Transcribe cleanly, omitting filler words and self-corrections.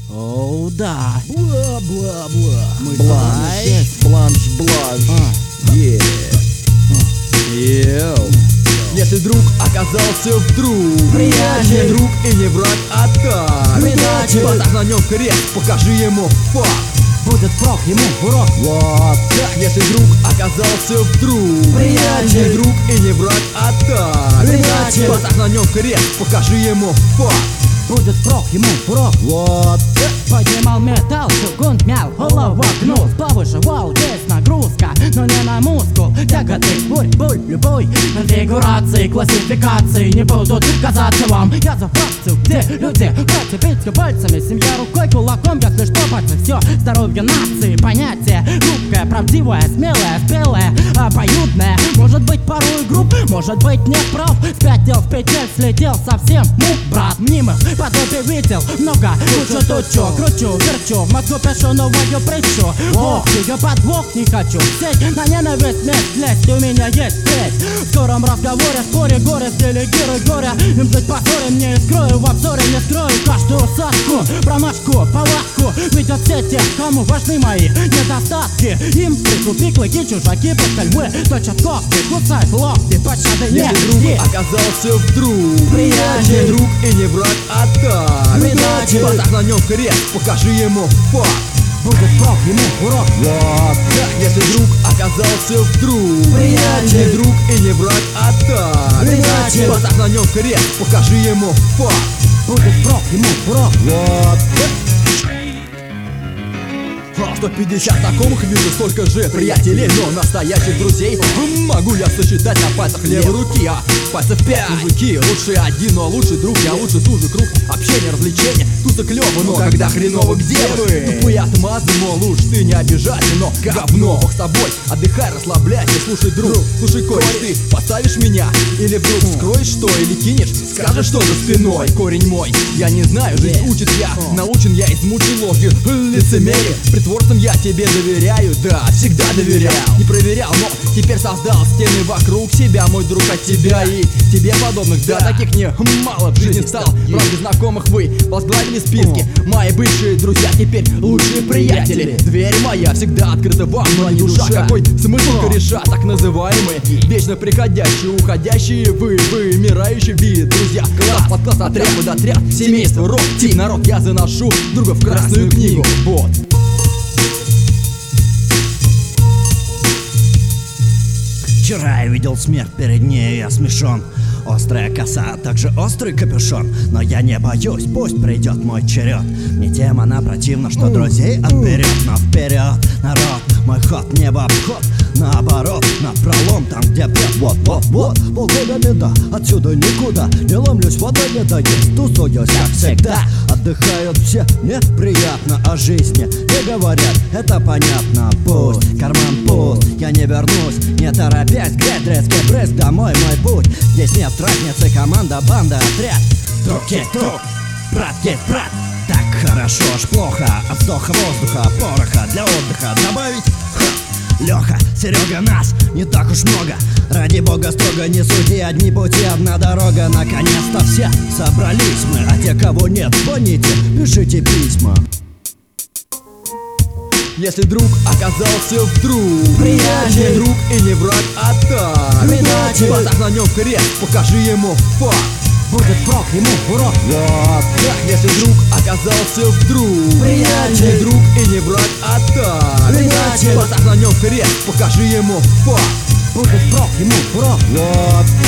Оу, да. Бла-бла-бла. Мы Бланш, бланш. Йоу. Если друг оказался вдруг Приятель. не друг и не враг, а так Предатель. поставь на нем крест, покажи ему факт. Будет прок, ему урок. Вот так, если друг оказался вдруг Приятель. не друг и не враг, а так Предатель. поставь на нем крест, покажи ему факт. Будет прок, ему урок. Вот так. Поднимал металл, чугун мял, голову гнул, повышивал, есть нагрузка, но не на мускул. Тяготы, боль, любой конфигурации, классификации не будут казаться вам. Я за фракцию, где люди против биться пальцами, семья рукой, кулаком, если что, пальцы, все здоровье нации, понятие хрупкое, правдивое, смелое, спелое, обоюдное. Может быть порой груб, может быть не прав, спятил в петель, слетел совсем, брат, мнимых подобие видел много, лучше тучу, кручу, верчу, в мозгу пишу новую притчу. Ох, ее подвох не хочу, сеть на ненависть, месть, лезть, у меня есть треть. В скором разговоре, споре, горе, делегируй горе, им жить позоре, мне и скрою в обзоре, не скрою каждую сашку, промашку, палатку. Видят все те, кому важны мои недостатки, им прикупи клыки, чужаки, под львы, точат когти, кусают локти, пощады нет. Если друг оказался вдруг Приятель. не друг и не враг, а так Предатель. поставь на нем крест, покажи ему факт. Будет прок, ему урок. Вот так, если друг оказался вдруг Приятель. не друг и не враг, а так Предатель. поставь на нем крест, покажи ему факт. Будет прок, ему урок. Вот так. 150 знакомых вижу, столько же приятелей, но настоящих друзей могу я сосчитать на пальцах левой руки, а пальцев 5. Мужики, лучше один, но лучший друг, я лучше тужи круг. Общение, развлечения, туса клёво, но когда хреново, где вы? Тупые отмазы, мол, уж ты не обижайся, но говно, бог с тобой, отдыхай, расслабляйся, слушай, друг, слушай, кореш, ты подставишь меня? Или вдруг скроешь что, или кинешь, скажешь что за спиной? Корень мой, я не знаю, жизнь учит я, научен я, измучен ложью, лицемерие, притворством я тебе доверяю, да, всегда доверял. Не проверял, но теперь создал стены вокруг себя, мой друг, от тебя и тебе подобных. Да, таких не мало в жизни стало. Правда, знакомых вы возглавили списки. Мои бывшие друзья теперь лучшие приятели. Дверь моя всегда открыта вам, но не душа. Какой смысл кореша, так называемые, вечно приходящие, уходящие, вымирающий вид, друзья. Класс под класс, отряд под отряд, семейство, рок, тип, народ, я заношу друга в красную книгу. Вот. Вчера я видел смерть, перед ней я смешон. Острая коса, а также острый капюшон. Но я не боюсь, пусть придет мой черед. Мне тем она противна, что друзей отберет. Но вперед, народ, мой ход не в обход. Наоборот, напролом, там где бред. Вот, полгода беда, отсюда никуда. Не ломлюсь, вода не дает, тусуюсь, как всегда. Отдыхают все, мне приятно о жизни не говорят, это понятно. Пусть карман пуст, я не вернусь, не торопясь, греть резкий брызг, домой мой путь. Здесь нет разницы, команда, банда, отряд. Друг есть друг, брат есть брат. Так хорошо, аж плохо, от вздоха воздуха, пороха для отдыха добавить. Леха, Серега, нас не так уж много. Ради бога строго не суди, одни пути, одна дорога. Наконец-то все собрались мы, а те, кого нет, звоните, пишите письма. Если друг оказался вдруг Приятель. не друг и не враг, а так Предатель. поставь на нем крест, покажи ему факт. Будет прок, ему урок. Вот так, если друг оказался вдруг Приятель. не друг и не враг, а так Предатель. поставь на нем крест, покажи ему факт. Будет прок, ему урок. Вот